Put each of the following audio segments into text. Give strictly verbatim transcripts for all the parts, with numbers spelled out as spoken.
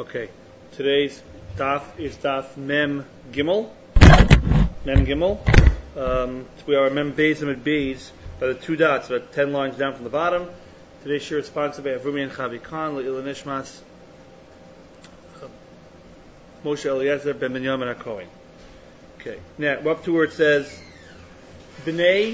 Okay, today's daf is daf Mem Gimel. Mem Gimel. Um, we are Mem Beis and Beis by the two dots, about ten lines down from the bottom. Today's shir is sponsored by Avrumi and Chavi Khan, Le'il Nishmas, Moshe Eliezer Ben Binyamin HaKohen. Okay, now we're up to where it says, B'nei,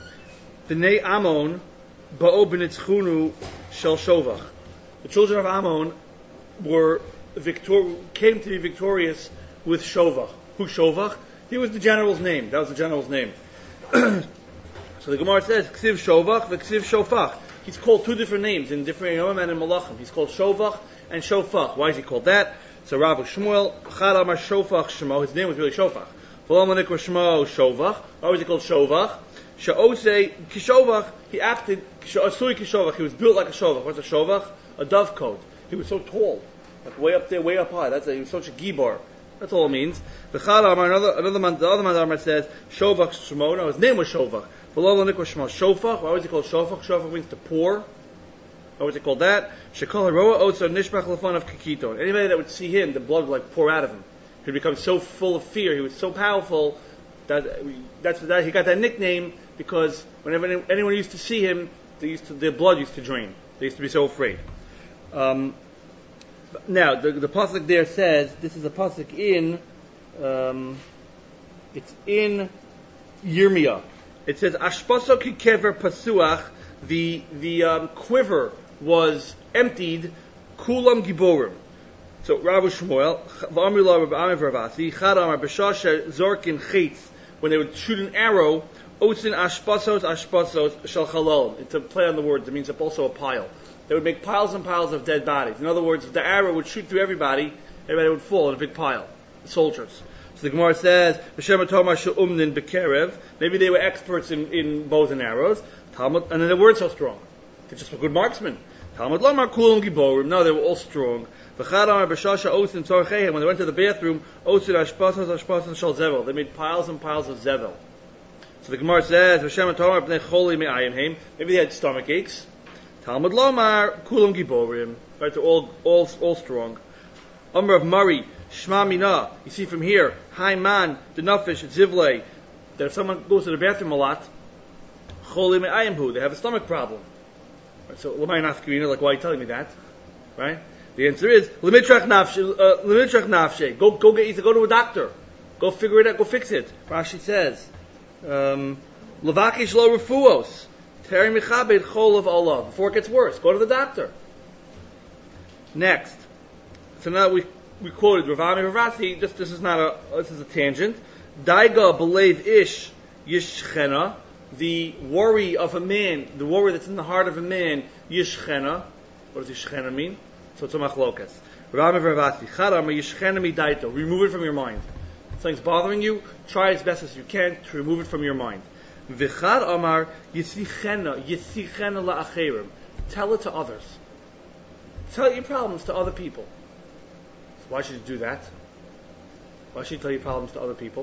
B'nei Amon, Ba'o B'nitzchunu Shel Shovach. The children of Ammon were victor- came to be victorious with Shovach. Who Shovach? He was the general's name. That was the general's name. So the Gemara says, Ksiv Shovach, Ksiv Shofach. He's called two different names in different Yom and in Malachim. He's called Shovach and Shofach. Why is he called that? So Rav Shmuel, Chad Amar Shofach Shemo. His name was really Shofach. V'lo Manikra Shemo Shovach. Why was he called Shovach? Sha'osei Kishovach. He acted Sha'osui Kishovach. He was built like a Shovach. What's a Shovach? A dovecote. He was so tall, like way up there, way up high. That's a, he was such a gibor. That's all it means. The Chad Amar, another, another man, the other man Amar says Shovach Shemo. No, his name was Shovach. V'lo Manikra Shemo Shofach. Why was he called Shofach? Shofach means to pour. Why was it called that? Shekol Haroa Otso Nishmach Lefon of Kikiton. Anybody that would see him, the blood would like pour out of him. He would become so full of fear. He was so powerful that that's that he got that nickname because whenever anyone used to see him, they used to, their blood used to drain. They used to be so afraid. Um, now the the pasuk there says this is a pasuk in um, it's in Yirmiyah. It says Ashpaso ki kever pasuach. The the um, quiver was emptied. Kulam giborim. So Rav Shmuel, V'amrila Rav Amir Ravasi, Chad Amar B'shasha Zorkin Chitz, when they would shoot an arrow, Otzin Ashpasos Ashpasos Shel Chalal. It's a play on the words. It means also a pile. They would make piles and piles of dead bodies. In other words, the arrow would shoot through everybody. Everybody would fall in a big pile. The soldiers. So the Gemara says, B'shem Tomar She'umnin B'kerev. Maybe they were experts in, in bows and arrows. Talmud, and then they weren't so strong. They're just a good marksmen. Talmud Lamar Kulam Giborim. No, they were all strong. When they went to the bathroom, they made piles and piles of zevel. So the Gemara says, maybe they had stomach aches. Talmud Lomar, Kulam Giborim. Right, they're all, all, all strong. Umar of Murray, Shma Mina. You see from here, Haiman, the Nufish, Zivle, that if someone goes to the bathroom a lot, Choli Me'ayimhu, they have a stomach problem. Right, so, Lamai Nafkirina, like, why are you telling me that? Right? The answer is limitrach nafshe. Limitrach nafshe. Go, go get either go to a doctor. Go figure it out. Go fix it. Rashi says, levakish lo refuos teri michabed chol of Allah. Before it gets worse, go to the doctor. Next, so now we we quoted Rav Ami Ravasi. This this is not a this is a tangent. Daiga belev ish yishchena. The worry of a man, the worry that's in the heart of a man, yishchena. What does yishchena mean? So it's a machlokas. Remove it from your mind. Something's bothering you, try as best as you can to remove it from your mind. Tell it to others. Tell your problems to other people. So why should you do that? Why should you tell your problems to other people?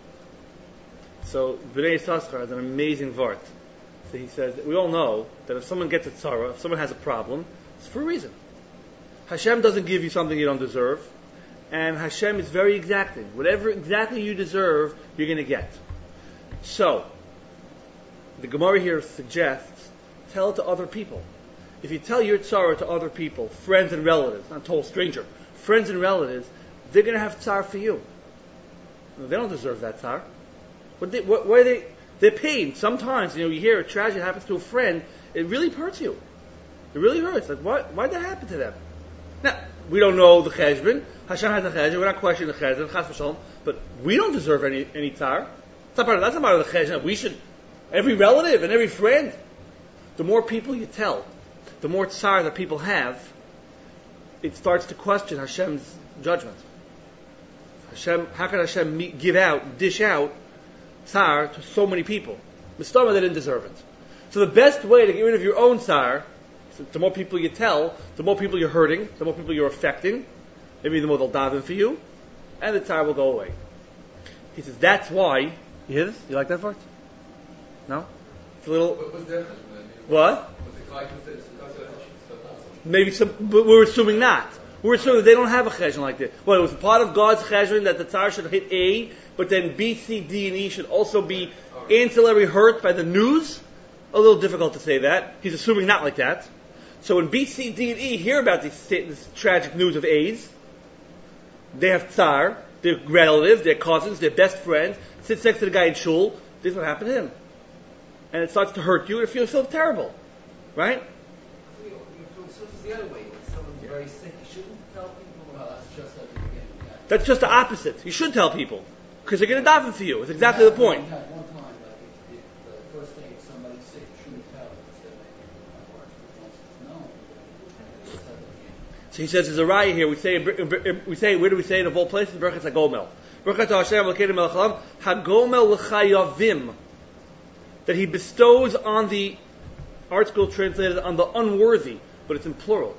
So B'nai Yissaschar has an amazing vart. So he says, we all know that if someone gets a tzara, if someone has a problem, it's for a reason. Hashem doesn't give you something you don't deserve, and Hashem is very exacting. Whatever exactly you deserve, you're going to get. So, the Gemara here suggests, tell it to other people. If you tell your tzara to other people, friends and relatives, not a total stranger, friends and relatives, they're going to have tzar for you. No, they don't deserve that tzar. What they, what, why are they? They're pain. Sometimes, you know, you hear a tragedy happens to a friend, it really hurts you. It really hurts. Like, why? Why did that happen to them? Now, we don't know the cheshbon. Hashem has the cheshbon. We're not questioning the cheshbon, chas v'shalom. But we don't deserve any any tzar. That's not part of, that's not part of the cheshbon. We should, every relative and every friend. The more people you tell, the more tzar that people have, it starts to question Hashem's judgment. Hashem, how can Hashem meet, give out, dish out tzar to so many people? Mistama, they didn't deserve it. So the best way to get rid of your own tzar, so the more people you tell, the more people you're hurting, the more people you're affecting, maybe the more they'll daven for you, and the tzar will go away. He says, that's why, you hear this? You like that part? No? It's a little... What? Maybe some, but we're assuming not. We're assuming they don't have a cheshbon like this. Well, it was part of God's cheshbon that the tzar should hit A, but then B, C, D, and E should also be ancillary hurt by the news. A little difficult to say that. He's assuming not like that. So when B, C, D, and E hear about this, this tragic news of A's, they have tzar, their relatives, their cousins, their best friends, sits next to the guy in shul. This is what happened to him. And it starts to hurt you, and it feels so terrible. Right? So it's the other way. When someone's very sick, you shouldn't tell people, well, that's just at the beginning. Yeah. That's just the opposite. You should tell people. Because they're going to daven for you. It's exactly the point. One time, one time like if, if the first thing if somebody's sick, you shouldn't tell. Instead of making it worse, once it's known, it's at the beginning. So he says, there's a raya here. We say, we say, where do we say it of all places? Berachat HaGomel. Berachat Hashem l'kedem melchalam. HaGomel l'chayavim. That he bestows on the, article translated on the unworthy, but it's in plural.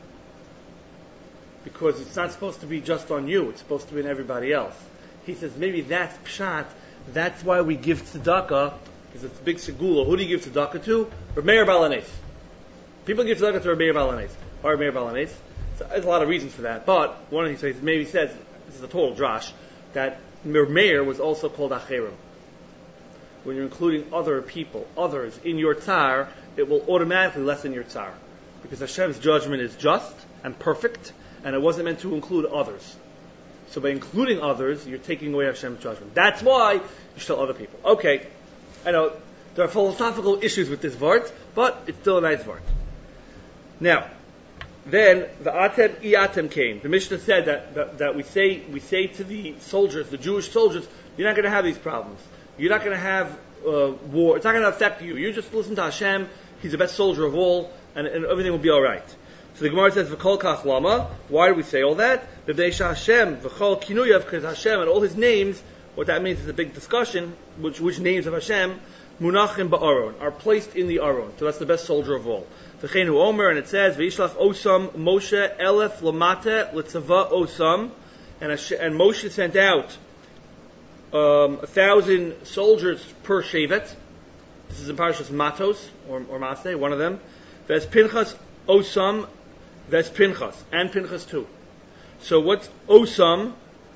Because it's not supposed to be just on you. It's supposed to be on everybody else. He says, maybe that's pshat. That's why we give tzedakah, because it's a big segula. Who do you give tzedakah to? Reb Meir Baal HaNes. People give tzedakah to Reb Meir Baal HaNes. Or Reb Meir Baal HaNes. So there's a lot of reasons for that. But one of these maybe says, this is a total drash, that Reb Meir was also called Acherim. When you're including other people, others, in your tzar, it will automatically lessen your tzar. Because Hashem's judgment is just and perfect, and it wasn't meant to include others. So by including others, you're taking away Hashem's judgment. That's why you should tell other people. Okay, I know there are philosophical issues with this vart, but it's still a nice vart. Now, then the atem iatem came. The Mishnah said that, that that we say we say to the soldiers, the Jewish soldiers, you're not going to have these problems. You're not going to have uh, war. It's not going to affect you. You just listen to Hashem. He's the best soldier of all, and, and everything will be all right. So the Gemara says, "V'kol kach lama." Why do we say all that? B'vnei Hashem v'chol kinuyav, because Hashem and all His names. What that means is a big discussion. Which which names of Hashem munachim ba'aron are placed in the aron. So that's the best soldier of all. V'cheinu omer, and it says, "V'yishlach osam Moshe elef lamate l'tzava osam," and Hashem, and Moshe sent out um, a thousand soldiers per shevet. This is in Parashas Matos or, or Maseh, one of them. There's Pinchas osam. That's Pinchas, and Pinchas too. So what's Osam?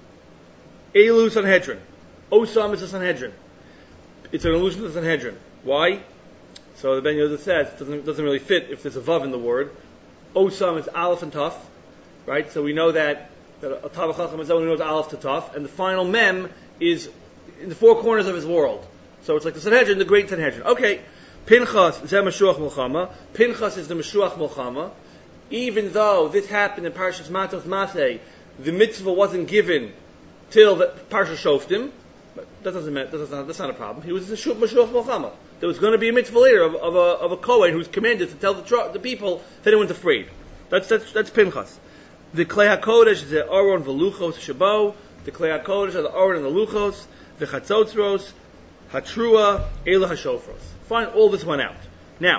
Elu Sanhedrin. Osam is a Sanhedrin. It's an allusion to the Sanhedrin. Why? So the Ben Yehuda says it doesn't, doesn't really fit if there's a vav in the word. Osam is Aleph and Taf, right? So we know that, that a Tav Chacham is someone who knows Aleph to Taf, and the final Mem is in the four corners of his world. So it's like the Sanhedrin, the great Sanhedrin. Okay, Pinchas is Meshuach Milchama. Pinchas is the Meshuach Milchama. Even though this happened in Parashas Matos Maseh, the mitzvah wasn't given till the Parashas Shoftim. But that doesn't matter. That doesn't, that's not a problem. He was the Mashuach Milchama. There was going to be a mitzvah later of, of a of a Kohen who's commanded to tell the the people that anyone's afraid. That's that's that's Pinchas. The Klei HaKodesh is the Aron Veluchos Shabo. The Klei HaKodesh are the Aron and the Luchos. The Chatzotzros, Hatrua, Ela Hashofros. Fine, all this went out. Now,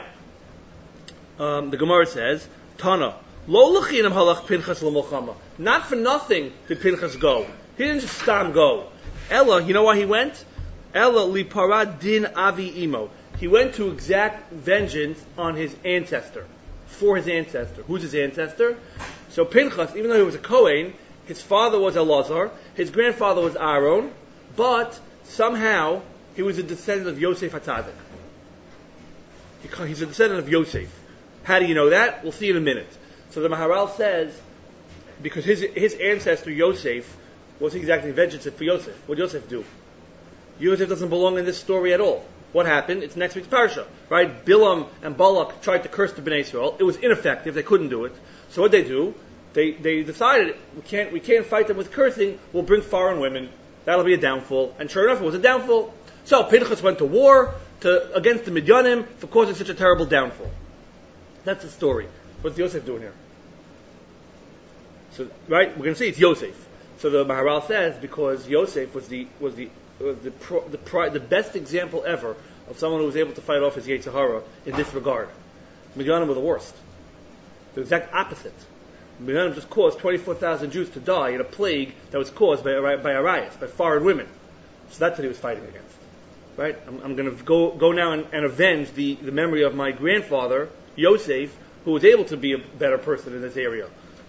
um, the Gemara says, Tana, lo l'chinam halach Pinchas l'molchama. Not for nothing did Pinchas go. He didn't just stam go. Ella, you know why he went? Ella li parad din avi imo. He went to exact vengeance on his ancestor, for his ancestor. Who's his ancestor? So Pinchas, even though he was a Kohen, his father was Elazar, his grandfather was Aaron, but somehow he was a descendant of Yosef HaTzadik. He's a descendant of Yosef. How do you know that? We'll see in a minute. So the Maharal says, because his his ancestor Yosef wasn't exactly vengeance for Yosef. What did Yosef do? Yosef doesn't belong in this story at all. What happened? It's next week's parsha, right? Bilam and Balak tried to curse the Bnei Israel. It was ineffective. They couldn't do it. So what did they do? They they decided we can't we can't fight them with cursing. We'll bring foreign women. That'll be a downfall. And sure enough, it was a downfall. So Pinchas went to war to against the Midyanim for causing such a terrible downfall. That's the story. What's Yosef doing here? So, right, we're going to see it's Yosef. So the Maharal says because Yosef was the was the was the pro, the, pro, the best example ever of someone who was able to fight off his Yetzer Hara in this regard. Midyanim were the worst. The exact opposite. Midyanim just caused twenty-four thousand Jews to die in a plague that was caused by by Arias, by foreign women. So that's what he was fighting against. Right? I'm, I'm going to go go now and, and avenge the, the memory of my grandfather Yosef, who was able to be a better person in this area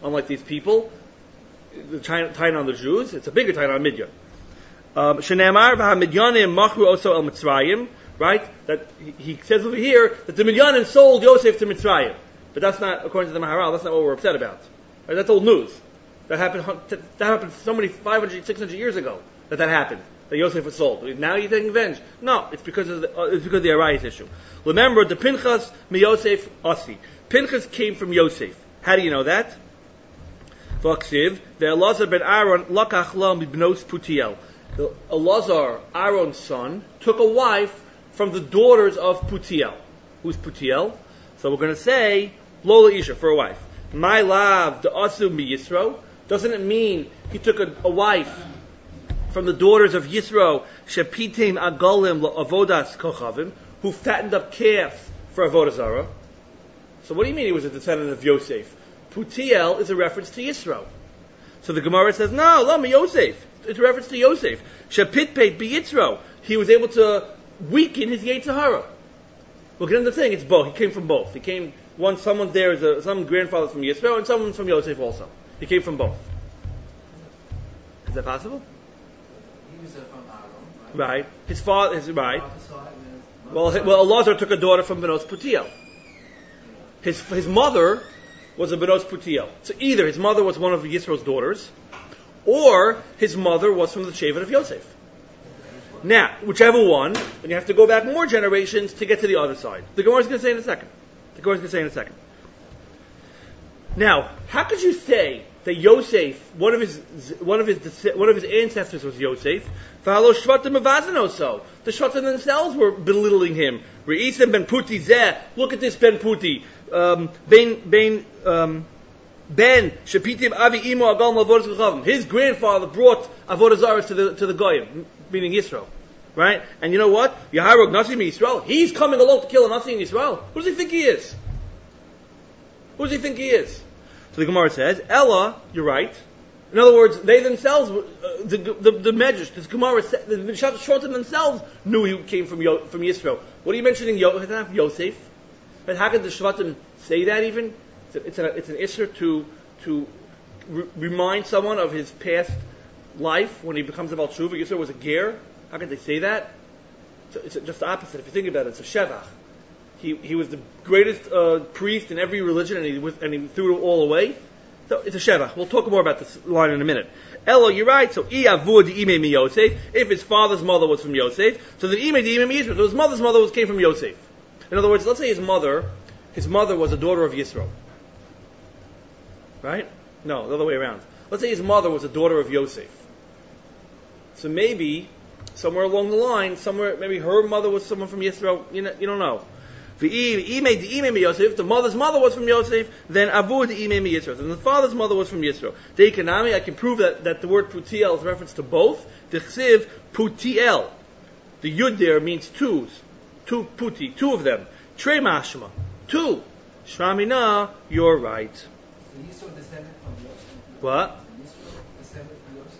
unlike these people, the tying on the Jews. It's a bigger tying on Midyan. Shenemar v'hamidyanim machru oso el Mitzrayim. Right? That he, he says over here that the Midyanim sold Yosef to Mitzrayim. But that's not, according to the Maharal, that's not what we're upset about. Right? That's old news. That happened, that happened so many five hundred, six hundred years ago that that happened. That Yosef was sold. Now you're taking revenge. No, it's because of the, uh, it's because of the Arayis issue. Remember, the Pinchas mi Yosef Asi. Pinchas came from Yosef. How do you know that? V'aksiv, the Elazar ben Aaron lakach lo mibnos Putiel. The Elazar, Aaron's son, took a wife from the daughters of Putiel. Who's Putiel? So we're going to say Lola Isha for a wife. My love, the Asu mi Yisro. Doesn't it mean he took a, a wife from the daughters of Yisro, Shepitim Agolim Avodas Kochavim, who fattened up calves for Avodah Zarah? So what do you mean he was a descendant of Yosef? Putiel is a reference to Yisro. So the Gemara says, no, Lama Yosef. It's a reference to Yosef. Shepitpeit bi Yitzro. He was able to weaken his Yetzer Hara. We'll get into the thing, it's both. He came from both. He came, one, someone there is a, some grandfather from Yisro, and someone from Yosef also. He came from both. Is that possible? He was uh, from Aaron, right? Right. His father is right. Prophesied with- Well, he- well, Elazar took a daughter from Benos Putiel. His his mother was a Benos Putiel. So either his mother was one of Yisro's daughters, or his mother was from the Shevet of Yosef. Now, whichever one, then you have to go back more generations to get to the other side. The Gemara is going to say in a second. The Gemara is going to say in a second. Now, how could you say that Yosef, one of his one of his one of his ancestors was Yosef? V'halo shvatim avazano so. The shvatim themselves were belittling him. Re'isem ben puti zeh. Look at this ben puti. Um, ben ben um, ben shepitim avi imo agal mavodas kochavim. His grandfather brought avodah zarah to the to the goyim, meaning Yisrael. Right? And you know what? Yaharog Nasi in Yisrael. He's coming along to kill a Nasi in Yisrael. Who does he think he is? Who does he think he is? So the Gemara says, Ella, you're right. In other words, they themselves, uh, the the, the Medrash, this Gemara, the Shvatim themselves knew he came from Yo, from Yisrael. What are you mentioning? Yo, Yosef. But how could the Shvatim say that even? It's, a, it's an issur to to re- remind someone of his past life when he becomes a Baal Tshuva. Yisrael was a ger. How could they say that? It's, it's just the opposite. If you think about it, it's a shevach. He he was the greatest uh, priest in every religion, and he was, and he threw it all away. So it's a shevach. We'll talk more about this line in a minute. Elo, you're right. So iyavud ime mi Yosef. If his father's mother was from Yosef, so then ime di ime mi Yisro. So his mother's mother was came from Yosef. In other words, let's say his mother, his mother was a daughter of Yisro. Right? No, the other way around. Let's say his mother was a daughter of Yosef. So maybe somewhere along the line, somewhere maybe her mother was someone from Yisro. You know, you don't know. If the mother's mother was from Yosef, then Avu the Ime mi Yisro. And the father's mother was from Yisro. Deikanami, I can prove that, that the word Putiel is a reference to both. The Chsiv Putiel. The Yud there means twos. Two Puti, two of them. Trei Mashma. Two. Shramina, you're right. So Yisro descended from Yosef. What? Yisro descended from Yosef.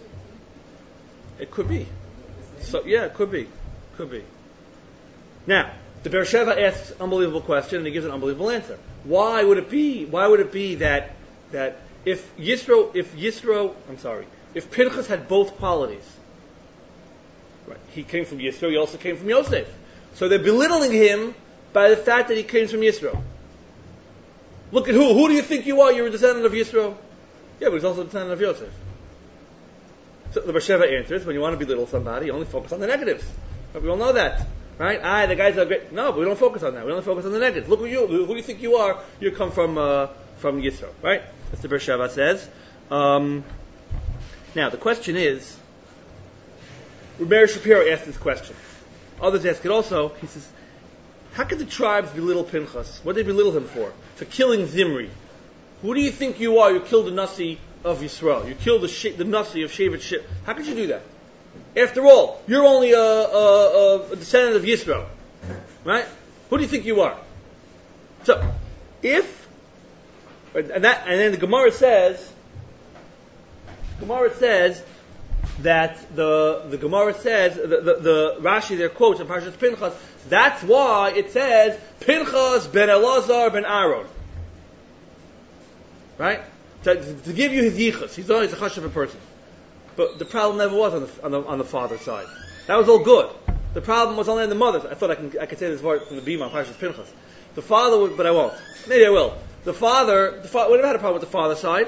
It could be. So yeah, it could be. Could be. Now, the Beersheva asks an unbelievable question, and he gives an unbelievable answer. Why would it be? Why would it be that that if Yisro, if Yisro, I'm sorry, if Pinchas had both qualities, right? He came from Yisro. He also came from Yosef. So they're belittling him by the fact that he came from Yisro. Look at who? Who do you think you are? You're a descendant of Yisro. Yeah, but he's also a descendant of Yosef. So the Beersheva answers: when you want to belittle somebody, you only focus on the negatives. But we all know that. Right? Ah, the guys are great. No, but we don't focus on that. We only focus on the negatives. Look who you, who do you think you are? You come from, uh, from Yisro. Right? That's the Beersheva says. Um, now, the question is, Meir Shapiro asked this question. Others ask it also. He says, how could the tribes belittle Pinchas? What did they belittle him for? For killing Zimri. Who do you think you are? You killed the Nasi of Yisrael. You killed the, she- the Nasi of Shevet Ship. How could you do that? After all, you're only a, a, a descendant of Yisro, right? Who do you think you are? So, if and that, and then the Gemara says, Gemara says that the the Gemara says the, the, the Rashi there quotes in Parshas Pinchas. That's why it says Pinchas ben Elazar ben Aaron, right? to, to give you his yichus. He's always a chashuv person. But the problem never was on the, on the on the father's side. That was all good. The problem was only on the mother's. I thought I can I could say this word from the Bima, Parshas Pinchas. The father would, but I won't. Maybe I will. The father, the father, we never had a problem with the father's side.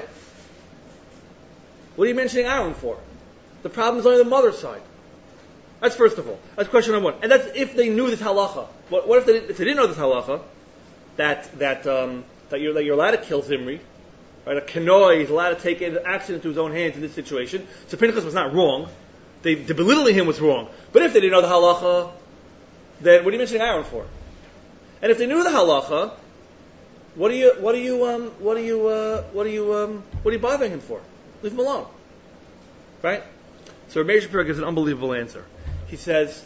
What are you mentioning Aaron for? The problem is only the mother's side. That's first of all. That's question number one. And that's if they knew this halacha. What, what if they if they didn't know this halacha? That that um, that you're that you're allowed to kill Zimri. Right, a Kenoi is allowed to take action into his own hands in this situation. So Pinchas was not wrong. They, the belittling him was wrong. But if they didn't know the halacha, then what are you mentioning Aaron for? And if they knew the halacha, what are you what are you um what are you uh, what are you um what are you bothering him for? Leave him alone. Right? So Ramesh Shapiro gives an unbelievable answer. He says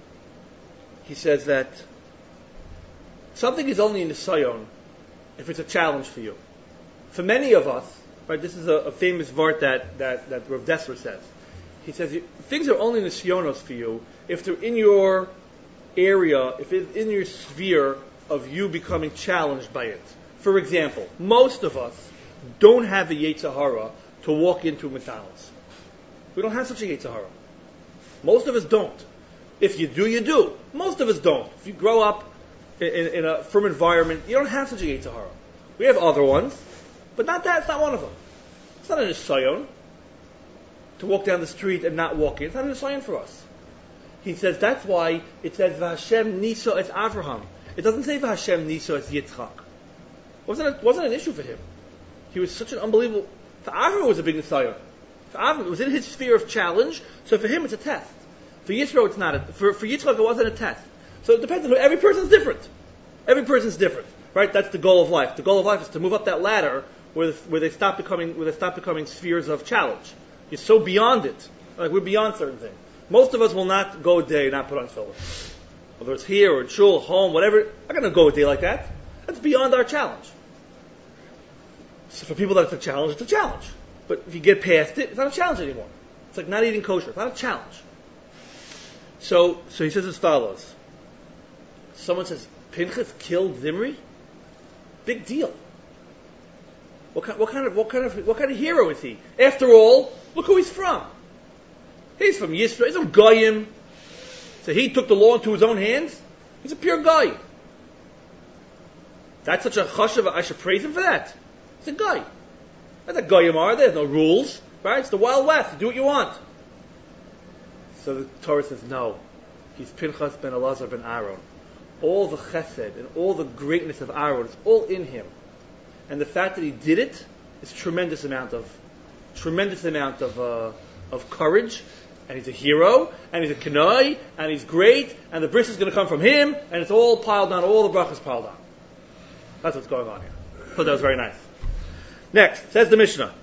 he says that something is only in the sayon if it's a challenge for you. For many of us, right, this is a, a famous vart that, that, that Rav Dessler says. He says, things are only nisyonos for you if they're in your area, if it's in your sphere of you becoming challenged by it. For example, most of us don't have a Yetzer Hara to walk into McDonald's. We don't have such a Yetzer Hara. Most of us don't. If you do, you do. Most of us don't. If you grow up in, in, in a firm environment, you don't have such a Yetzer Hara. We have other ones. But not that, it's not one of them. It's not an Nisayon to walk down the street and not walk in. It's not an Nisayon for us. He says that's why it says V'Hashem Niso es Avraham. It doesn't say V'Hashem Niso es Yitzchak. It wasn't, a, wasn't an issue for him. He was such an unbelievable... For Avraham it was a big Nisayon. For Avraham it was in his sphere of challenge, so for him it's a test. For Yisro it's not. A, for, for Yitzchak it wasn't a test. So it depends on who, every person's different. Every person's different. Right? That's the goal of life. The goal of life is to move up that ladder where, where they stop becoming where they stop becoming spheres of challenge. You're so beyond it. Like we're beyond certain things. Most of us will not go a day and not put on tefillin. Whether it's here or at shul, home, whatever. I'm not going to go a day like that. That's beyond our challenge. So for people that it's a challenge, it's a challenge. But if you get past it, it's not a challenge anymore. It's like not eating kosher. It's not a challenge. So, so he says as follows. Someone says, Pinchas killed Zimri? Big deal. What kind, what kind of what kind of what kind of hero is he? After all, look who he's from. He's from Yisrael. He's from Goyim. So he took the law into his own hands. He's a pure guy. That's such a chashuv. I should praise him for that. He's a guy. That's a Goyim are. There's no rules, right? It's the Wild West. Do what you want. So the Torah says no. He's Pinchas ben Elazar ben Aaron. All the chesed and all the greatness of Aaron is all in him. And the fact that he did it is tremendous amount of, tremendous amount of, uh, of courage. And he's a hero, and he's a kenoi, and he's great, and the bris is going to come from him, and it's all piled on, all the brachas piled on. That's what's going on here. I thought that was very nice. Next, says the Mishnah.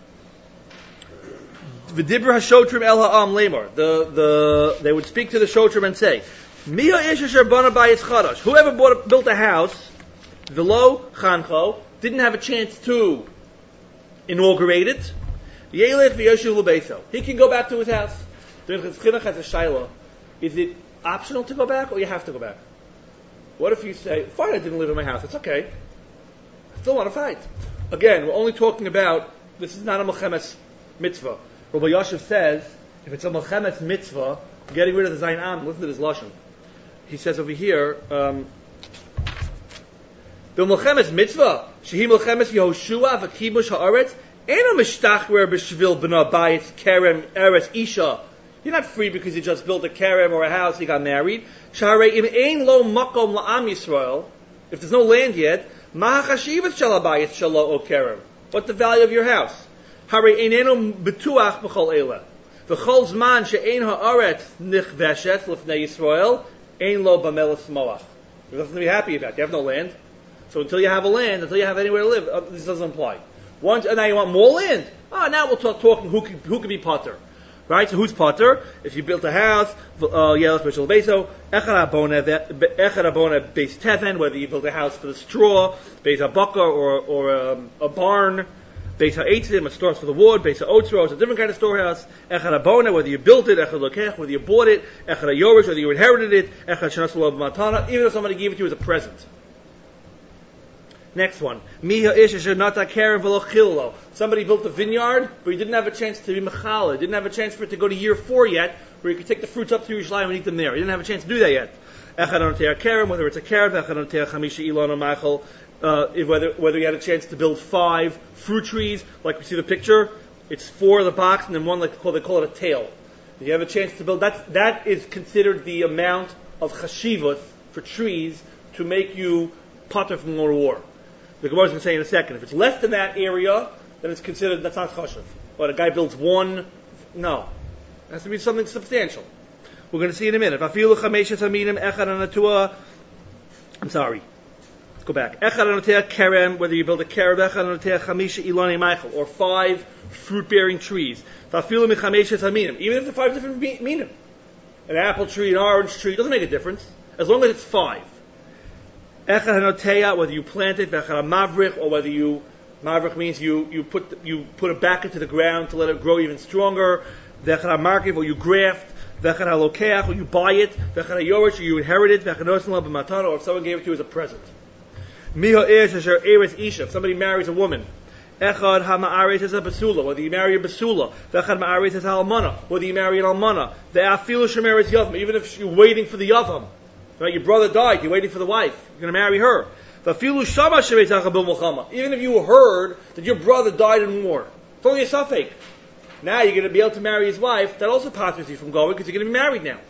V'dibra hashotrim el ha'am lemor. The, the, they would speak to the shotrim and say, Mia ish asher bana bayis chadash. Whoever bought, built a house, v'lo chancho, didn't have a chance to inaugurate it, yelech v'yoshu l'beitzo. He can go back to his house. The chinuch has a shaila. Is it optional to go back, or you have to go back? What if you say, fine, I didn't live in my house, it's okay. I still want to fight. Again, we're only talking about, this is not a Melchemes mitzvah. Rabbi Yosef says, if it's a Melchemes mitzvah, getting rid of the Zayin Am, listen to this Lashon. He says over here, um, the Melchemes mitzvah, shehi Melchemes Yehoshua v'kibush ha'aretz, eno mishtachwer b'shvil b'na bayit kerem eretz isha. You're not free because you just built a kerem or a house, you got married. Sharei im ein lo makom la'am Yisrael, if there's no land yet, ma hachashivas shel habayit shelo o kerem. What's the value of your house? Harei einenu betuach b'chol eileh. V'chol zman she'ein ha'aretz nichveshet l'fnei Yisrael, ein lo b'melas moach. There's nothing to be happy about. You have no land. So until you have a land, until you have anywhere to live, uh, this doesn't apply. Once, and now you want more land. Ah, oh, now we'll talk talking who can, who can be potter. Right? So who's potter? If you built a house, Yelas Bishul Beso, Echad Abona Beis Teven, whether you built a house for the straw, Beis HaBakar, or, or um, a barn, Beis HaEtzim, a store for the wood, Beis HaOtzro, it's a different kind of storehouse, Echad Abona, whether you built it, Echad Lokech, whether you bought it, Echad HaYorish, whether you inherited it, Echad Shanasalo Matana, even if somebody gave it to you as a present. Next one. Miha ish asher nata keren v'lo chillo. Somebody built a vineyard, but he didn't have a chance to be mechala. Didn't have a chance for it to go to year four yet, where you could take the fruits up to Yerushalayim and eat them there. He didn't have a chance to do that yet. Echad anotea keren, whether it's a keren, echad anotea chamisha ilon or machal, whether whether he had a chance to build five fruit trees, like we see the picture. It's four of the box, and then one like they call, they call it a tail. If you have a chance to build, that that is considered the amount of chashivot for trees to make you potter from the war. The Gemara is going to say in a second. If it's less than that area, then it's considered, that's not chashuv. But a guy builds one, no. It has to be something substantial. We're going to see in a minute. I'm sorry. Let's go back. Whether you build a kerem, or five fruit-bearing trees. Even if the five different minim. An apple tree, an orange tree, it doesn't make a difference. As long as it's five. Whether you plant it, or whether you, mavrich means you, you put you put it back into the ground to let it grow even stronger. Or you graft, or you buy it, or you inherit it, or if someone gave it to you as a present. If somebody marries a woman, whether you marry a basula, whether you marry an almana, even if you're waiting for the yavam. Right, your brother died, you're waiting for the wife, you're going to marry her. Even if you heard that your brother died in war, it's only a suffix. Now you're going to be able to marry his wife, that also passes you from going because you're going to be married now.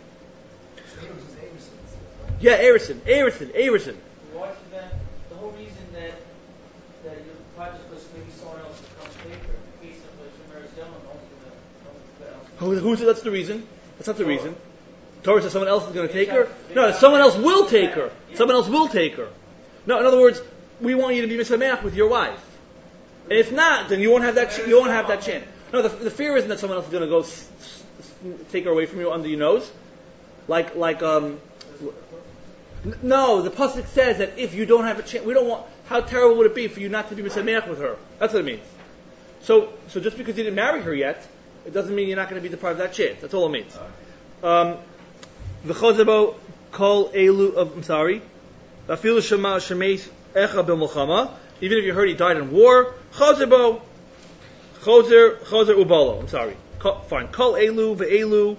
Yeah, Arison, Arison, Arison. Why should that, the whole reason that, that you're project was maybe someone else becomes paper, in case of the marriage done, Who, who said that's the reason? That's not the reason. Torah says someone else is going to take her? No, someone else will take her. Someone else will take her. No, in other words, we want you to be misameach with your wife. And if not, then you won't have that. Ch- you won't have that chance. No, the, the fear isn't that someone else is going to go s- s- take her away from you under your nose, like like um. N- no, the pasuk says that if you don't have a chance, we don't want. How terrible would it be for you not to be misameach with her? That's what it means. So, so just because you didn't marry her yet, it doesn't mean you're not going to be deprived of that chance. That's all it means. Um, V'chozebo kol elu. I'm sorry. V'afilu shema shemeis echa b'milchama. Even if you heard he died in war, chozebo, chozer, chozer ubalo. I'm sorry. Fine. Kol elu ve'elu.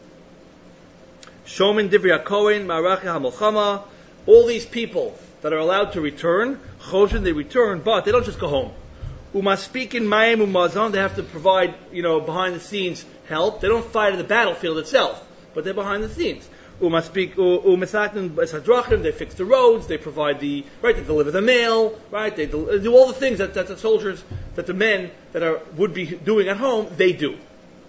Shomin divrei hakohen ma'arachi hamilchama. All these people that are allowed to return, chozer, they return, but they don't just go home. Umaspikin mayim umazon. They have to provide, you know, behind the scenes help. They don't fight in the battlefield itself, but they're behind the scenes. Umaspik umesatin esadrachim. They fix the roads. They provide the right. They deliver the mail. Right. They del- do all the things that, that the soldiers, that the men that are would be doing at home, they do.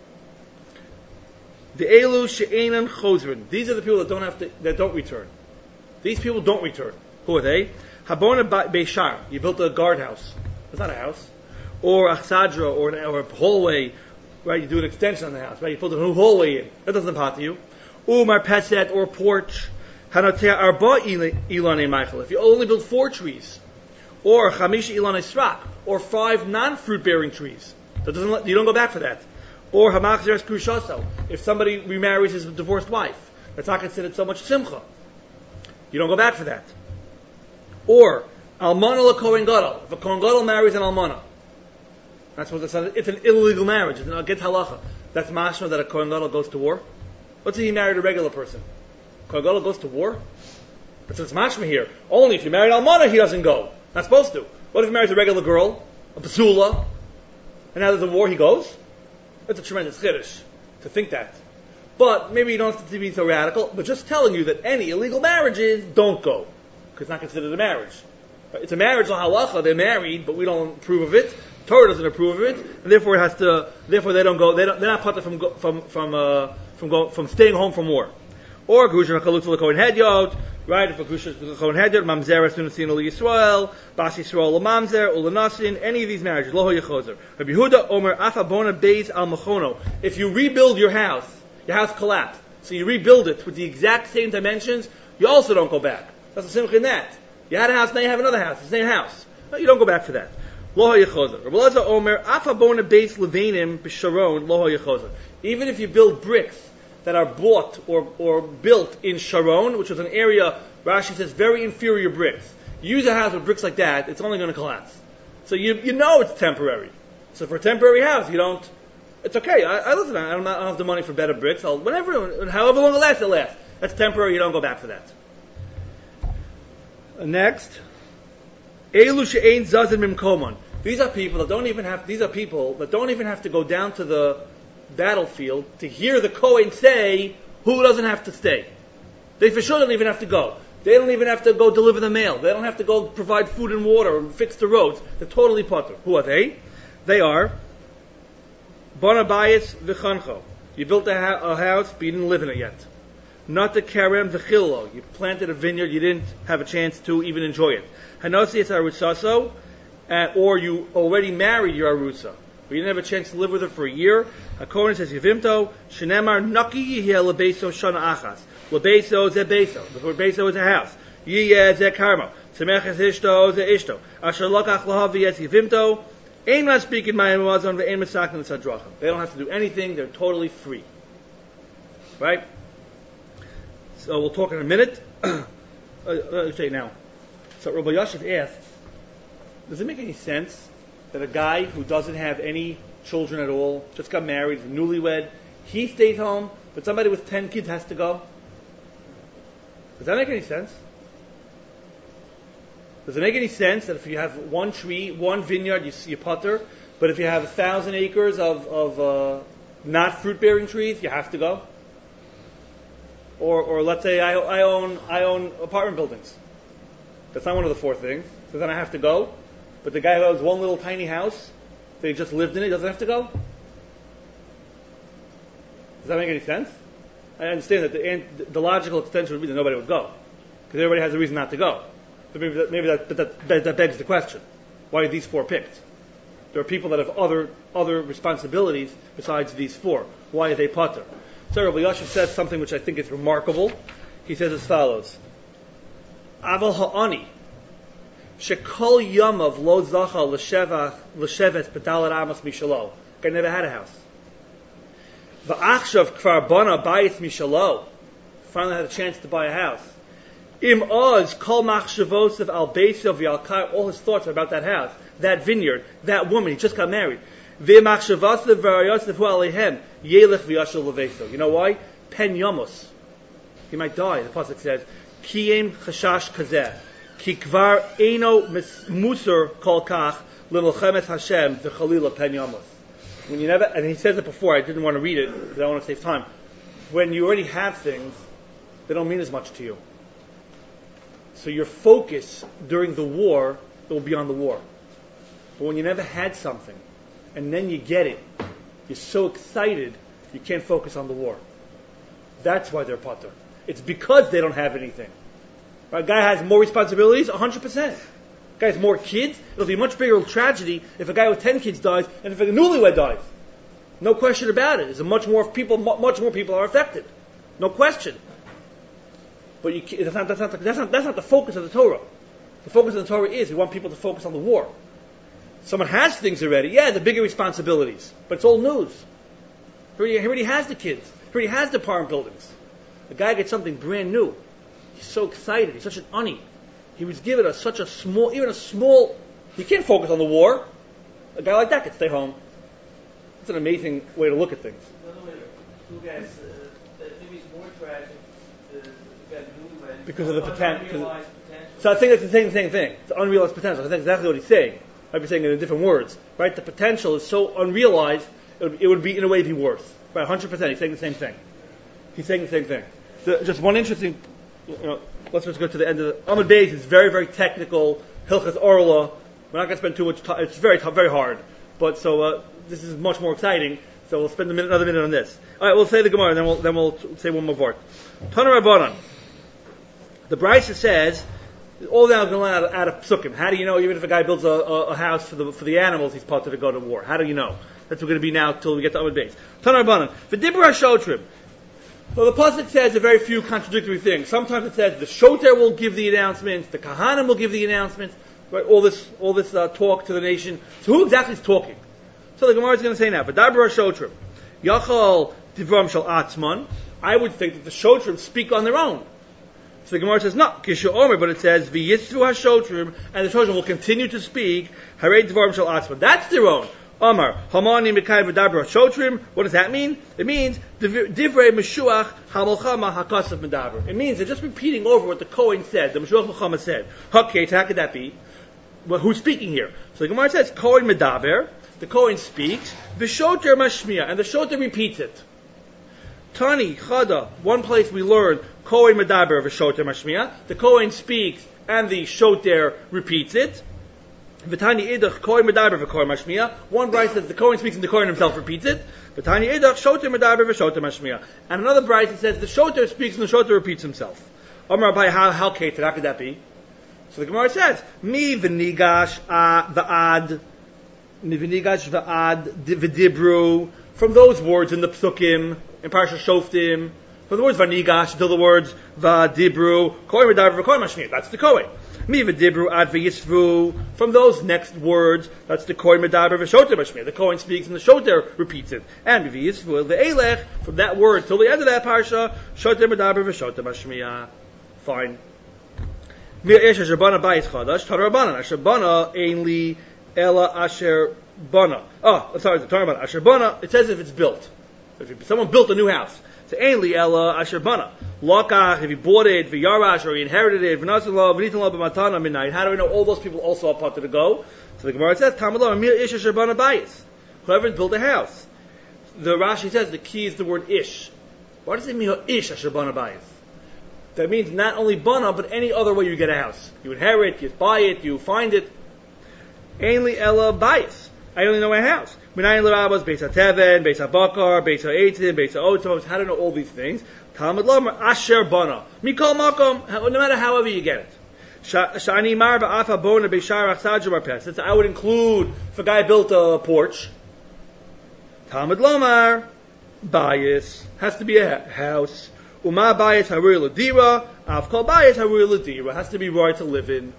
The elu she'enan chozrin. These are the people that don't have to, that don't return. These people don't return. Who are they? Habona beishar. You built a guardhouse. It's not a house. Or a chsadra, or, an, or a hallway. Right. You do an extension on the house. Right. You put a new hallway in. That doesn't bother you. Umar peset or porch. Hanotea arba ilane Michael. If you only build four trees, or chamish ilane strak, or five non-fruit bearing trees, that doesn't let, you don't go back for that. Or hamachzeres krushaso. If somebody remarries his divorced wife, that's not considered so much simcha. You don't go back for that. Or almana la kohen gadol. If a kohen gadol marries an almana, that's what it's. It's an illegal marriage. It's not get halacha. That's mashma that a kohen gadol goes to war. Let's say he married a regular person. Kohen gadol goes to war? That's what's mashma here. Only if you married almana, he doesn't go. Not supposed to. What if he marries a regular girl, a basula, and now there's a war, he goes? That's a tremendous chiddush to think that. But maybe you don't have to be so radical, but just telling you that any illegal marriages don't go. Because it's not considered a marriage. It's a marriage on halacha, they're married, but we don't approve of it. Torah doesn't approve of it, and therefore it has to. Therefore, they don't go. They don't, they're not part from from from uh, from go, from staying home from war. Or grusha chalutza l'kohen hedyot, right? If a grusha l'kohen hedyot, mamzeres nunasin ul Yisrael, bas Yisrael l'mamzer ul l'nasin, any of these marriages, loho yechozer. Rabbi Yehuda Omer afabona beis al machono. If you rebuild your house, your house collapsed, so you rebuild it with the exact same dimensions, you also don't go back. That's the simcha in that. You had a house, now you have another house, the same house. No, you don't go back for that. Loho yechozer. Rabbi Elazar Omer afabona beis levanim b'sharon loho yechozer. Even if you build bricks that are bought or, or built in Sharon, which is an area, Rashi says, very inferior bricks. You use a house with bricks like that, it's only going to collapse. So you you know it's temporary. So for a temporary house, you don't. It's okay. I, I listen. I don't, I don't have the money for better bricks. I'll whenever, however long it lasts, it lasts. That's temporary. You don't go back for that. Next, Elu she'ein zazin mimkomon. These are people that don't even have. These are people that don't even have to go down to the battlefield to hear the Kohen say who doesn't have to stay. They for sure don't even have to go. They don't even have to go deliver the mail. They don't have to go provide food and water and fix the roads. They're totally potter. Who are they? They are Bona Bayis v'Chancho. You built a, ha- a house, but you didn't live in it yet. Not the Karem v'Chillo. You planted a vineyard, you didn't have a chance to even enjoy it. Hanosi es Arutsaso, or you already married your Arutsa, but you didn't have a chance to live with her for a year. HaKohen says Yevimto, Shenemar Naki Yiheh Lebeso Shana Achas. Lebeso ze Beso. The word Beso is a house. Yiyeh ze Karmo. Semech es Ishto ze Ishto. Asher Lokach Lahavi es Yevimto. Ein not speaking my Amazon ve'ein Mesakin Sadrachim. They don't have to do anything. They're totally free. Right? So we'll talk in a minute. uh, I'll say now. So Rabbi Yashiv asked, does it make any sense that a guy who doesn't have any children at all, just got married, newlywed, he stays home, but somebody with ten kids has to go? Does that make any sense? Does it make any sense that if you have one tree, one vineyard, you see a putter, but if you have a thousand acres of, of uh, not fruit-bearing trees, you have to go? Or, or let's say I, I own I own apartment buildings. That's not one of the four things. So then I have to go. But the guy who owns one little tiny house, they just lived in it, doesn't have to go? Does that make any sense? I understand that the, the logical extension would be that nobody would go, because everybody has a reason not to go. But maybe that, maybe that, that, that, that begs the question: why are these four picked? There are people that have other other responsibilities besides these four. Why are they pater? So Rabbi Yashiv says something which I think is remarkable. He says as follows: Aval ha'ani shekol yamav lo zacha l'shevach l'shevet b'dalat amos mishalo. Guy never had a house. V'achshav kvar bona bayis mishalo. Finally had a chance to buy a house. Im oz kol machshavosav al beisav v'alkar. All his thoughts are about that house, that vineyard, that woman. He just got married. V'machshavasav v'arayosav hu alehem yelech v'yashal leveso. You know why? Pen yamos. He might die. The pasuk says, Kiyem chashash kazeh. Ki kvar eino musar kol kach l'melchemet Hashem v'chalila pen yamos. When you never, and he says it before, I didn't want to read it because I don't want to save time. When you already have things, they don't mean as much to you. So your focus during the war will be on the war. But when you never had something, and then you get it, you're so excited, you can't focus on the war. That's why they're pater. It's because they don't have anything. Right? A guy has more responsibilities, one hundred percent. A guy has more kids, it'll be a much bigger tragedy if a guy with ten kids dies and if a newlywed dies. No question about it. There's a much more people, much more people are affected. No question. But you, that's, not, that's, not, that's, not, that's not the focus of the Torah. The focus of the Torah is we want people to focus on the war. Someone has things already, yeah, the bigger responsibilities, but it's old news. He already, he already has the kids. He already has the apartment buildings. The guy gets something brand new. He's so excited. He's such an ani. He was given a, such a small, even a small, he can't focus on the war. A guy like that can stay home. It's an amazing way to look at things. Another way to look at it, uh, that maybe it's more tragic, the, the guy newlywed, because of the potential. unrealized potential. So I think it's the same, same thing. It's unrealized potential. I think exactly what he's saying. I'd be saying it in different words. Right? The potential is so unrealized, it would, it would be, in a way, be worse. Right? one hundred percent. He's saying the same thing. He's saying the same thing. So just one interesting, you know, let's just go to the end of the, Amud Beis is very, very technical. Hilchas Orla. We're not going to spend too much time. It's very, very hard. But so, uh, this is much more exciting. So we'll spend a minute, another minute on this. Alright, we'll say the Gemara and then we'll, then we'll say one more word. Tana Rabbanan. The Brisa says, all that is going to learn out, out of Psukim. How do you know, even if a guy builds a, a, a house for the, for the animals, he's part to go to war? How do you know? That's what we're going to be now till we get to Amud Beis. Tana Rabbanan. V'dibur HaShotrim. So the pasuk says a very few contradictory things. Sometimes it says the shoter will give the announcements, the kahanim will give the announcements, right? All this, all this uh, talk to the nation. So who exactly is talking? So the Gemara is going to say now, "V'daber shotrim, yachal divram shel atzman." I would think that the shotrim speak on their own. So the Gemara says, no, Kishu Omer, but it says, V'yitzvu hashotrim, and the children will continue to speak, Harei Dvarim shel Atzma. That's their own. Omar, Hamani Mekayim V'daber hashotrim. What does that mean? It means, Divrei Meshuach Hamalchama Hakasav Medaber. It means they're just repeating over what the Kohen said, the Meshuach Melchama said. Okay, how could that be? Well, who's speaking here? So the Gemara says, Kohen Medaber, the Kohen speaks, V'shoter Mashmiya, and the Shoter repeats it. Tani, Chada, one place we learn, Kohen Medaber v'Shoter Mashmiya. The Kohen speaks and the Shoter repeats it. V'Tani Idach, Kohen Medaber v'Kohen Mashmiya. One bright says the Kohen speaks and the Kohen himself repeats it. V'Tani Idach, Shoter Medaber v'Shoter Mashmiya. And another bright says the Shoter speaks and the Shoter repeats himself. Amar Abai, how, how catered, how could that be? So the Gemara says, Mi v'nigash v'ad, Mi v'nigash v'ad v'dibru, from those words in the Psukim, in Parsha Shoftim, from the words Vanigash to the words Vadibru, Kohen Medaber v'Kohen Mashmiya. That's the Kohen. Mi v'dibru ad v'yisvu. From those next words, that's the Kohen Medaber v'Shoter Mashmiya. The Kohen speaks and the Shoter repeats it. And v'yisvu v'elech, from that word till the end of that Parsha, Shoter Medaber v'Shoter Mashmiya. Fine. Mir esh asher bana bayis chadash, Torah Rabbanan. Asher bana ainli ela asher bana. Oh, sorry, Torah Rabbanan. Asher bana, it says if it's built. If someone built a new house. So ainli ela asher bana. Lokach, if he bought it, v'yarash, or he inherited it, v'nasan lo, v'nitan lo b'matana midnight. How do we know all those people also are part of the go? So the Gemara says, Tamalo, amir ish asher bana bayis. Whoever built a house. The Rashi says the key is the word ish. Why does it mean ish asher bana bayis? That means not only bana, but any other way you get a house. You inherit, you buy it, you find it. Ainli ela bayis. I only know a house. Minayin l'rabas, Beis HaTeven, Beis HaBakar, Beis HaEitzim, Beis HaOtos. How to know all these things? Talmud Lomer, Asher Bana. Mikol Makom, no matter however you get it. Shani Mar Ba'afa Bona Beishar Achsad Marpes. I would include if a guy built a porch. Talmud Lomar, Bayis. Has to be a house. Uma Bayis Harui L'Dira. Avkol Bayis Harui L'Dira. Has to be right to live in.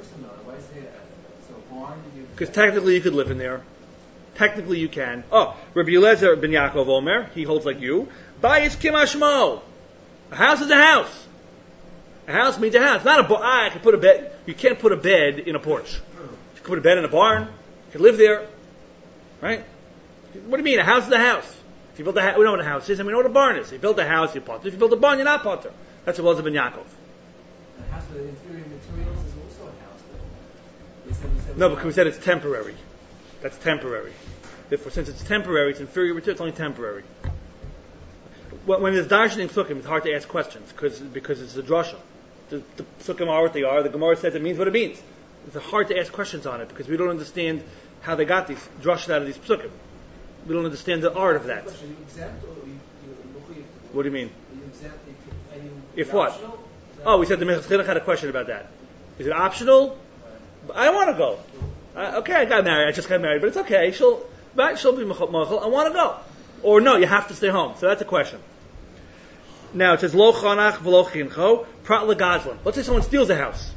Because technically you could live in there. Technically you can. Oh, Rabbi Eliezer ben Yaakov Omer, he holds like you. Bayis kimashmo. A house is a house. A house means a house. Not a barn. Ah, I can put a bed. You can't put a bed in a porch. You can put a bed in a barn. You can live there. Right? What do you mean? A house is a house. If you build a house, we know what a house is and we know what a barn is. If you build a house, you're potter. If you build a barn, you're not potter. That's what Eliezer ben Yaakov. A house with inferior materials is also a house, though. They said- we said No, we because we have- said it's temporary. That's temporary. Therefore, since it's temporary, it's inferior material, it's only temporary. When when there's darshan in Psukim, it's hard to ask questions because because it's a drasha. The, the Psukim are what they are. The Gemara says it means what it means. It's hard to ask questions on it because we don't understand how they got these drashas out of these Psukim. We don't understand the art of that. Question, you exempt or you, you, you, What do you mean? you exempt if, any If what? optional? Is that- Oh, we said the Mechazchilach had a question about that. Is it optional? I want to go. Uh, okay, I got married. I just got married, but it's okay. She'll, right, she'll be mechal. I want to go. Or no, you have to stay home. So that's a question. Now it says lo chanach v'lo chincho prat legazlan. Let's say someone steals a house.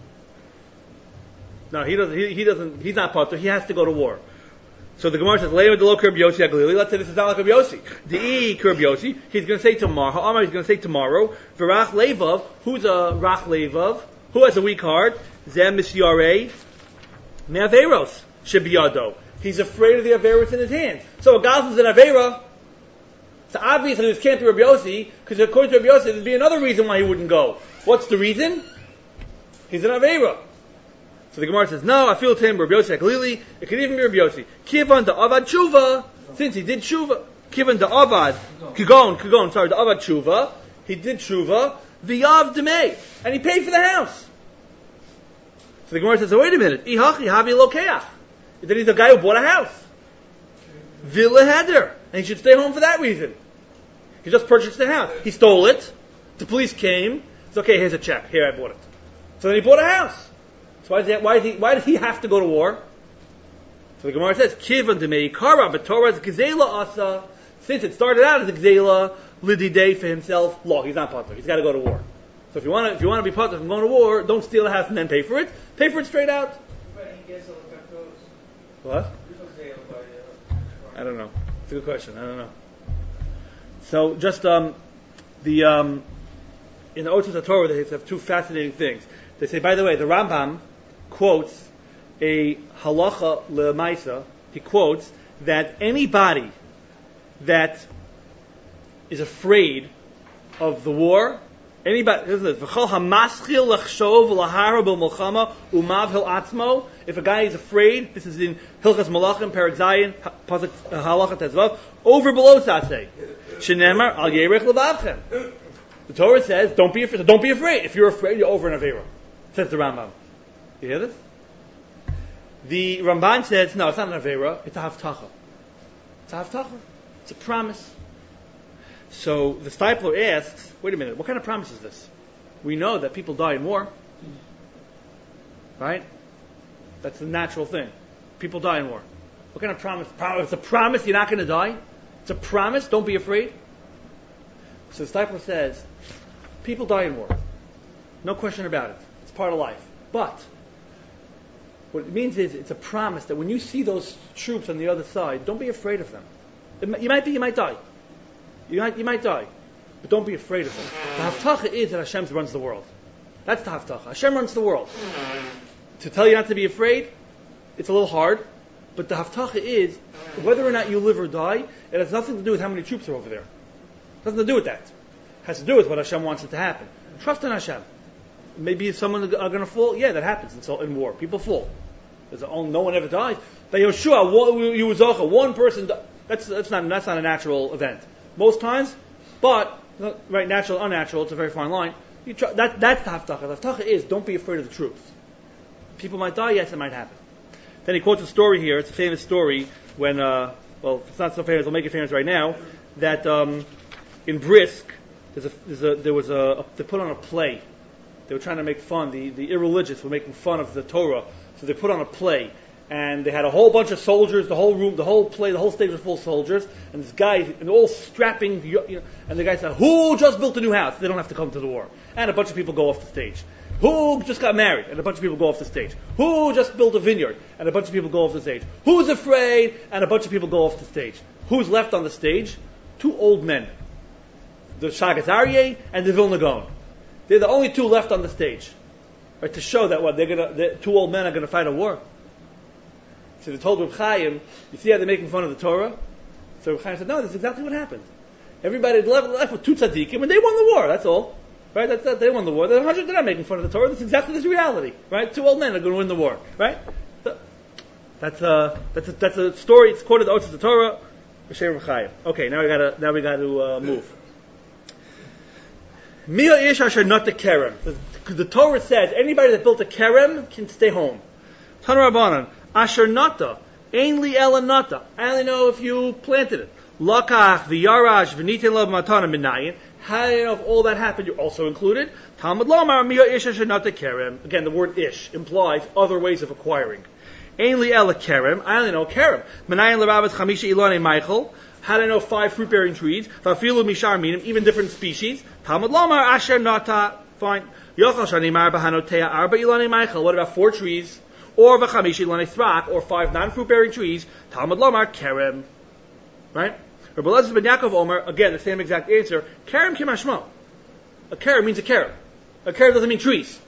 No, he doesn't. He, he doesn't. He's not potter. He has to go to war. So the Gemara says le'od lo Rabbi Yossi Aglili. Let's say this is not like Rabbi Yossi. De'i Rabbi Yossi. He's going to say tomorrow. Ha'amar. He's going to say tomorrow. V'rach levav. Who's a rach levav? Who has a weak heart? Zem misyarei. Me'averos shebiyado. He's afraid of the averos in his hands. So a gazlan's an avera. So obviously this can't be Rabbi Yossi, because according to Rabbi Yossi, there'd be another reason why he wouldn't go. What's the reason? He's an avera. So the Gemara says, no, I feel to him Rabbi Yossi Aglili. It could even be Rabbi Yossi. Kivan da avad tshuva, since he did tshuva. Kivan da avad, kigon, kigon, sorry, da avad tshuva. He did tshuva. V'yav demei, and he paid for the house. So the Gemara says, oh, wait a minute. Ihachi havi lokeach. Then he's the guy who bought a house. Villa heder. And he should stay home for that reason. He just purchased the house. He stole it. The police came. It's okay, here's a check. Here, I bought it. So then he bought a house. So why does he, why, does he, why does he have to go to war? So the Gemara says, Kivan demei kara, but Torah's gzela asa. Since it started out as a gzela, lididei for himself, law. He's not part of it. He's got to go to war. So if you want to, if you want to be part of going to war, don't steal a house and then pay for it. Pay for it straight out. What? I don't know. It's a good question. I don't know. So just um, the um, in the Otzos HaTorah, they have two fascinating things. They say, by the way, the Rambam quotes a halacha le'maisa. He quotes that anybody that is afraid of the war, anybody, v'chol hamaschil lechshov lahara b'milchama umavhil atzmo. If a guy is afraid, this is in Hilchas Malachim, Perek Zayin, Pasuk Halacha Tezvav, over below Tzasei. Shenemar al yerech levavchem. The Torah says, don't be afraid. Don't be afraid. If you're afraid, you're over an avera. Says the Rambam. You hear this? The Ramban says, no, it's not an avera. It's a haftacha. It's a haftacha. It's a promise. So the Stipler asks, wait a minute, what kind of promise is this? We know that people die in war. Right? That's the natural thing. People die in war. What kind of promise? It's a promise you're not going to die? It's a promise, don't be afraid? So the Stipler says, people die in war. No question about it. It's part of life. But what it means is it's a promise that when you see those troops on the other side, don't be afraid of them. It, you might be, you might die. You might, you might die. But don't be afraid of them. The haftacha is that Hashem runs the world. That's the haftacha. Hashem runs the world. To tell you not to be afraid, it's a little hard. But the haftacha is, whether or not you live or die, it has nothing to do with how many troops are over there. It has nothing to do with that. It has to do with what Hashem wants it to happen. Trust in Hashem. Maybe someone are going to fall. Yeah, that happens in, so, in war. People fall. There's a, no one ever dies. But Yoshua, you was one person. That's that's not that's not a natural event. Most times, but right, natural, unnatural. It's a very fine line. You try, that that's the haftacha. The haftacha is don't be afraid of the troops. People might die. Yes, it might happen. Then he quotes a story here. It's a famous story when, uh, well, it's not so famous. I'll make it famous right now. That um, in Brisk, there's a, there's a, there was a, a they put on a play. They were trying to make fun. The the irreligious were making fun of the Torah, so they put on a play. And they had a whole bunch of soldiers, the whole room, the whole play, the whole stage was full of soldiers. And this guy, and all strapping, you know, and the guy said, "Who just built a new house? They don't have to come to the war." And a bunch of people go off the stage. Who just got married? And a bunch of people go off the stage. Who just built a vineyard? And a bunch of people go off the stage. Who's afraid? And a bunch of people go off the stage. Who's left on the stage? Two old men. The Shagas Aryeh and the Vilna Gaon. They're the only two left on the stage. Right, to show that what, they're gonna, they're, two old men are going to fight a war. So they told Reb Chaim, you see how they're making fun of the Torah? So Reb Chaim said, no, that's exactly what happened. Everybody left, left with two tzaddikim and they won the war, that's all. Right? That's that. They won the war. They're, they're not making fun of the Torah. That's exactly this reality. Right? Two old men are going to win the war. Right? So, that's a that's a, that's a story. It's quoted out of the Torah. B'Shem Chaim. Okay, now we got to now we got to uh, move. Mia ish asher not the kerem. The, the Torah says anybody that built a kerem can stay home. Tanu Rabbanan asher nata ein li ela nata. I only know if you planted it. Lakach v'yarash v'nitin lo matana minayin. How do you know if all that happened? You're also included. Talmud Lomar Mia ish asher nata kerem. Again, the word ish implies other ways of acquiring. Ein li ela kerem. I only know kerem. Minayin l'rabas chamisha ilane Michael. How do I know five fruit-bearing trees? Vafilu mishar minim, even different species. Talmud Lomar asher nata. Fine. Yochal shanimar bahanotea arba ilane Michael. What about four trees? Or v'chamish ilane thrak, or five non-fruit-bearing trees? Talmud Lomar kerem. Right? Rabbi Elazar ben Yaakov Omer, again, the same exact answer. Kerem kimashmo. A kerem means a kerem. A kerem doesn't mean trees.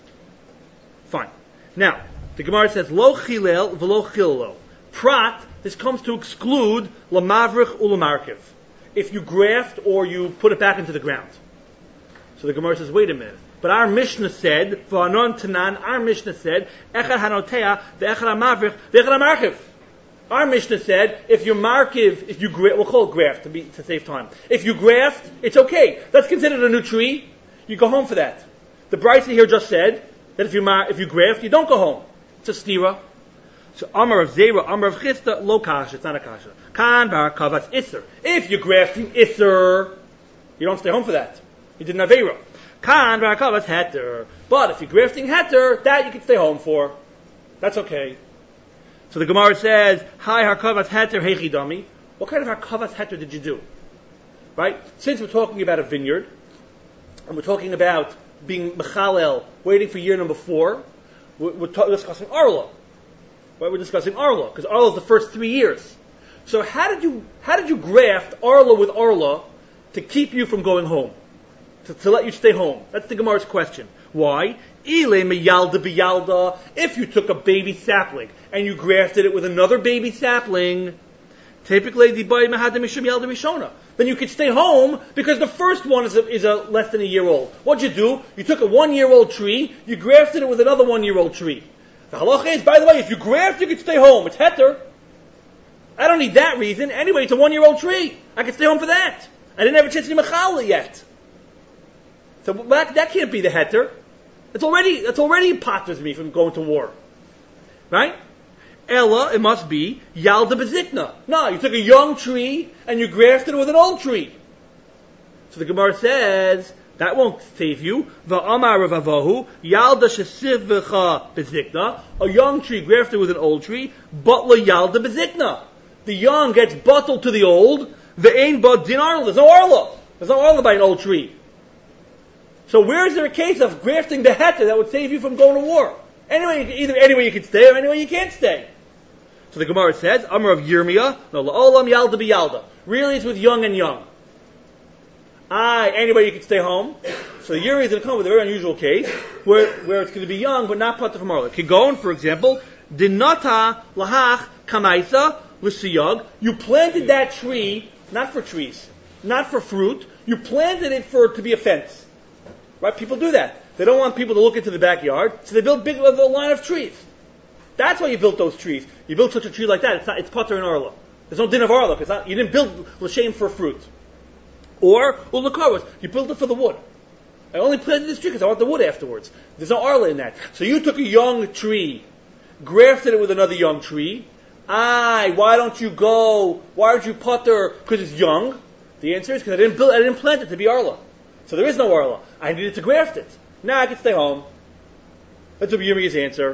Fine. Now, the Gemara says, lo chilel v'lo chilelo. Prat, this comes to exclude lamavrich ulamarkiv. If you graft or you put it back into the ground. So the Gemara says, wait a minute. But our Mishnah said, v'anon tanan, our Mishnah said, echad hanotea, ve'echad hamavrich, ve'echad hamarkiv. Our Mishnah said, if you markiv, if you graft, we'll call it graft to be to save time. If you graft, it's okay. That's considered a new tree. You go home for that. The Brisa here just said that if you mar, if you graft, you don't go home. It's a stira. So Amar of Zera, Amar of Chista, lo kasha. It's not a kasha. Kan bar kavas iser. If you're grafting iser, you don't stay home for that. You did an aveira. Kan bar kavas heter. But if you're grafting heter, that you can stay home for. That's okay. So the Gemara says, "Hi harkavas heter hechidami." What kind of harkavas heter did you do? Right? Since we're talking about a vineyard, and we're talking about being mechalel, waiting for year number four, we're, we're ta- discussing arla. Right? We're discussing arla because arla is the first three years. So how did you how did you graft arla with arla to keep you from going home, to, to let you stay home. That's the Gemara's question. Why? Ile meyalda biyalda. If you took a baby sapling and you grafted it with another baby sapling, typically the boy mahadam mishum yalda mishona. Then you could stay home because the first one is a, is a less than a year old. What'd you do? You took a one-year-old tree, you grafted it with another one-year-old tree. The halacha is, by the way, if you graft, you could stay home. It's heter. I don't need that reason. Anyway, it's a one-year-old tree. I could stay home for that. I didn't have a chance to be mechala yet. So that, that can't be the heter. It's already, it's already potters me from going to war. Right? Ella, it must be yalda bezikna. No, you took a young tree and you grafted it with an old tree. So the Gemara says, that won't save you. Va'amar Ravavu, yalda shesivcha bezikna. A young tree grafted with an old tree, butla yalda bezikna. The young gets buttled to the old. Ve'ein ba din arla. There's no arla. There's no arla by an old tree. So where is there a case of grafting the heter that would save you from going to war? Anyway, either anyway you can stay or anyway you can't stay. So the Gemara says, Amar of Yirmiyah, no, la'olam yalda biyalda. Really, it's with young and young. Aye, anyway you can stay home. So the Yirmiyah is going to come with a very unusual case where, where it's going to be young but not put from arla. Kigon, for example, dinata lahach kamaisa l'siyag. You planted that tree not for trees, not for fruit. You planted it for to be a fence. Right? People do that. They don't want people to look into the backyard, so they build big a line of trees. That's why you built those trees. You built such a tree like that. It's not. It's pater and arla. There's no din of arla. It's not. You didn't build l'shem for fruit. Or ulakaros. You built it for the wood. I only planted this tree because I want the wood afterwards. There's no arla in that. So you took a young tree, grafted it with another young tree. Aye, why don't you go? Why aren't you pater? Because it's young. The answer is because I didn't build. I didn't plant it to be arla. So there is no arla. I needed to graft it. Now I can stay home. That's what Yirmiyah's answer.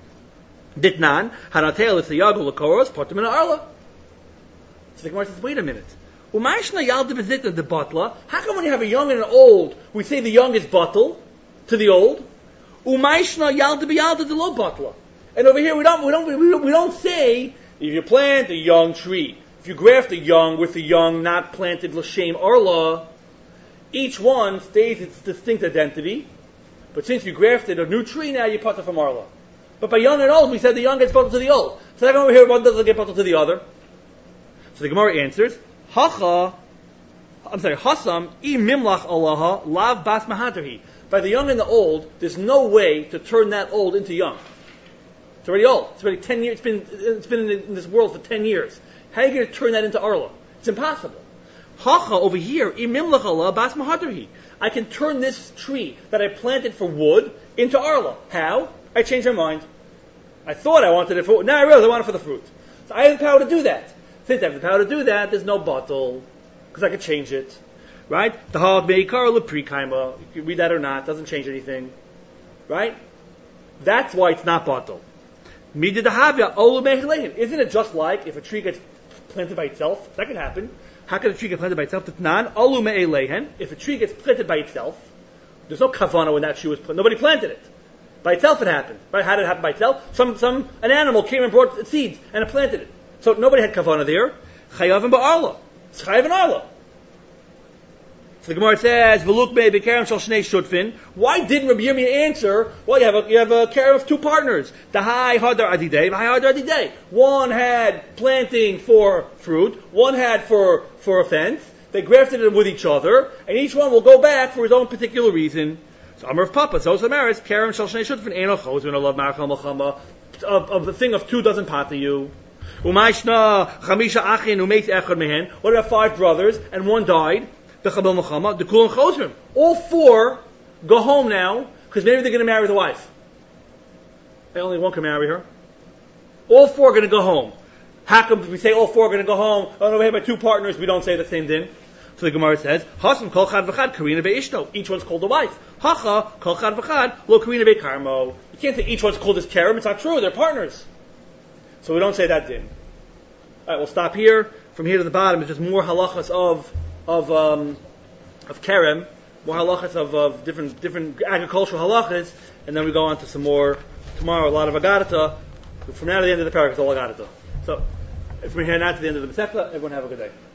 Ditnan, hanatel is the yagul lakoros, pater min arla. So the Gemara says, wait a minute. Umayshna yalda bezikna de batla. How come when you have a young and an old, we say the young is batal to the old? Umayshna yalda biyalda de lo batla. And over here we don't we don't we don't, we don't say if you plant a young tree, if you graft a young with a young not planted l'shem arla, each one stays its distinct identity. But since you grafted a new tree, now you pater from arla. But by young and old, we said the young gets bottled to the old. So that over here, one doesn't get bottled to the other. So the Gemara answers, Hacha, I'm sorry, Hasam, I mimlach Allaha, lav bas mahaterhi. By the young and the old, there's no way to turn that old into young. It's already old. It's already ten years, it's been, it's been in this world for ten years. How are you going to turn that into arla? It's impossible. Hacha over here, I mimlach Allah, bas mahaterhi. I can turn this tree that I planted for wood into arla. How? I changed my mind. I thought I wanted it for wood. Now I realize I want it for the fruit. So I have the power to do that. Since I have the power to do that, there's no bottle, because I could change it. Right? The hag meikar lepri kaima. You can read that or not, doesn't change anything. Right? That's why it's not bottle. Isn't it just like if a tree gets planted by itself? That can happen. How can a tree get planted by itself? If a tree gets planted by itself, there's no kavana when that tree was planted. Nobody planted it. By itself it happened. Right? How did it happen by itself? Some some an animal came and brought seeds and it planted it. So nobody had kavana there. Chayav and ba'arla. It's chayav and arla. So the Gemara says, "V'luk be b'kerem shel shnei shutfin." Why didn't Rabbi Yirmiyah answer? Well, you have a you have a kerem of two partners. The high hadar adidei, the high hadar adidei. One had planting for fruit. One had for for a fence. They grafted it with each other, and each one will go back for his own particular reason. So Amar of Papa, so Samaris, kerem shel shnei shutfin eno chosvin olav marchal malchama. Of the thing of two doesn't pater you. Umayshna chamisha achin umeis echad mehen. What about five brothers and one died? All four go home now because maybe they're going to marry the wife. Only one can marry her. All four are going to go home. How come we say all four are going to go home? Oh no, we have my two partners. We don't say the same thing. So the Gemara says, "Hasam kol chad v'chad karina beishto." Each one's called a wife. Hacha kol chad v'chad lo karina bekarmo. You can't say each one's called as karam. It's not true. They're partners. So we don't say that din. All right, we'll stop here. From here to the bottom is just more halachas of. Of um, of kerem, more halachas of, of different different agricultural halachas, and then we go on to some more tomorrow. A lot of agadata. From now to the end of the paragraph, it's all agadata. So, if we're here now to the end of the Masechta, everyone have a good day.